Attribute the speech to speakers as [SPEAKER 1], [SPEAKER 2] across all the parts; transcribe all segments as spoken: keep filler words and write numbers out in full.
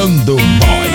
[SPEAKER 1] Nando Boy.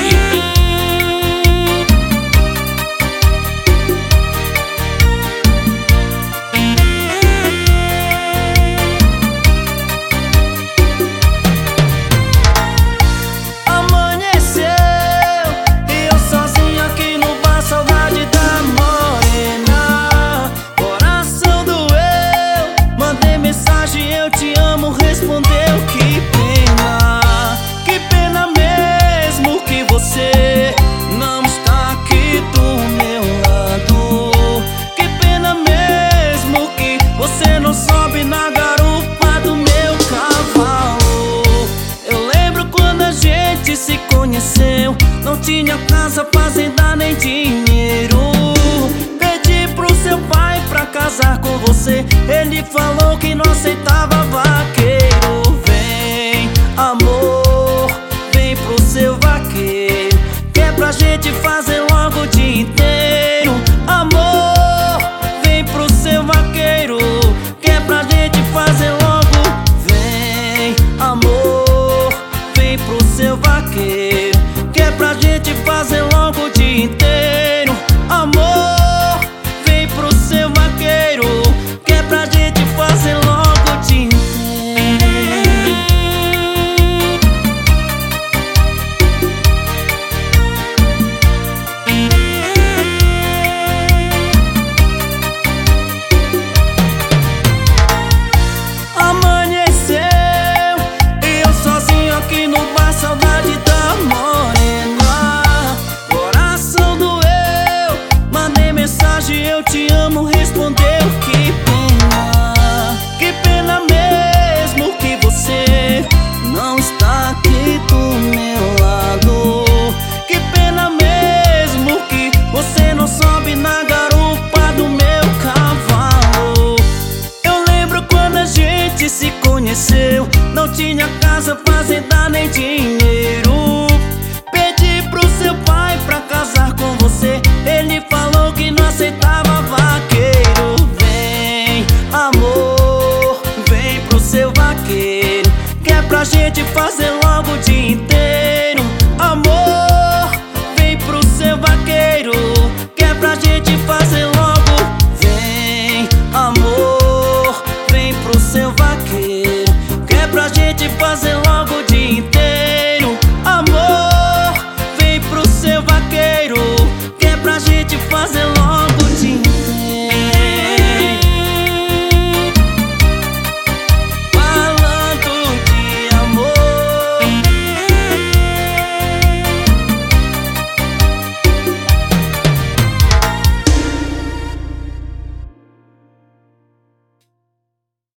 [SPEAKER 2] Eu te amo, respondeu, que pena. Que pena mesmo que você não está aqui do meu lado. Que pena mesmo que você não sobe na garupa do meu cavalo. Eu lembro quando a gente se conheceu, não tinha casa, fazenda nem dinheiro. Pedi pro seu pai pra casar com você, ele falou que não aceitava vaqueiro. Vem, amor, vem pro seu vaqueiro, que é pra gente fazer logo o dia inteiro. Amor, vem pro seu vaqueiro, que é pra gente fazer logo. Vem, amor, vem pro seu vaqueiro, que é pra gente fazer logo o dia inteiro. Amor, vem pro seu vaqueiro, que é pra gente fazer logo o dia inteiro. Amanheceu e eu sozinho aqui no bar, saudade da morena. Coração doeu, mandei mensagem, eu te amo, respondeu, que pena. Que pena mesmo que você não está aqui do meu lado. Que pena mesmo que você não sobe na garupa do meu cavalo. Eu lembro quando a gente se conheceu, não tinha casa, fazenda nem dinheiro. Pedi pro seu pai pra casar com você, ele falou que não aceitava vaqueiro. Vem, amor, vem pro seu vaqueiro, que é pra gente fazer logo o dia inteiro. Amor, vem pro seu vaqueiro, que é pra gente